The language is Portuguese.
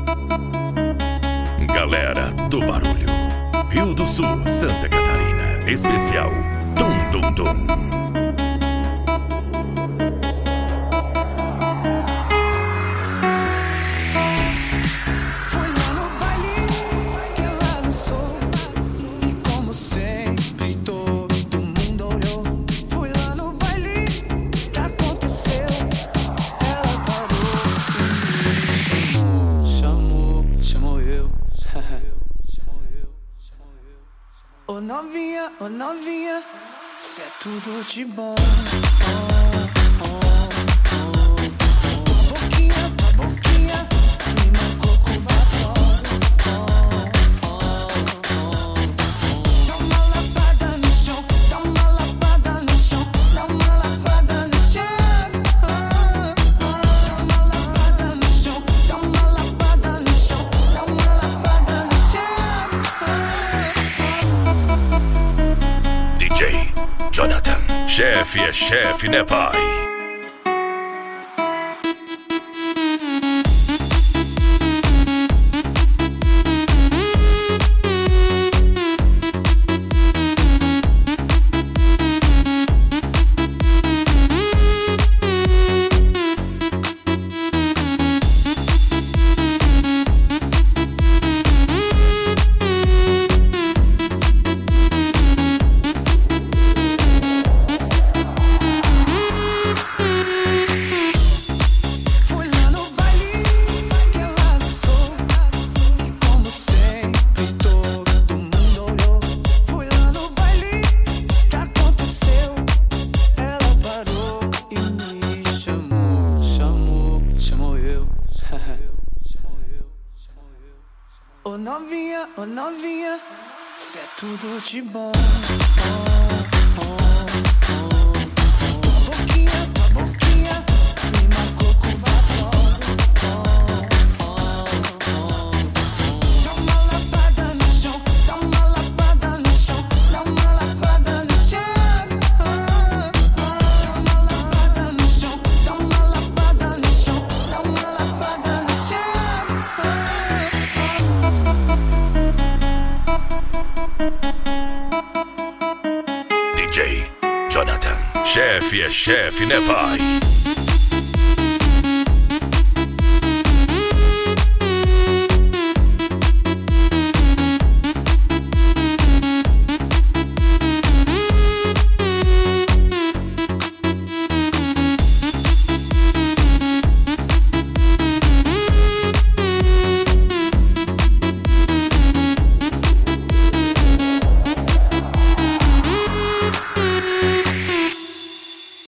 Galera do Barulho, Rio do Sul, Santa Catarina, especial Dum Dum Dum. Ô novinha, cê é tudo de bom. Tua boquinha, me marcou com batom. Dá uma lapada no chão, dá uma lapada no chão, dá uma lapada no chão. Dá uma lapada no chão, dá uma lapada no chão, dá uma lapada no chão. DJ Jonathan, chefe é chefe, né, pai? Ô novinha, cê é tudo de bom. Tua boquinha, me marcou com batom. Dá uma lapada no chão, dá uma lapada no chão, dá uma lapada no chão. Dá uma lapada no chão, dá uma lapada no chão, dá uma lapada no chão. DJ Jonathan, chefe é chefe, né, pai?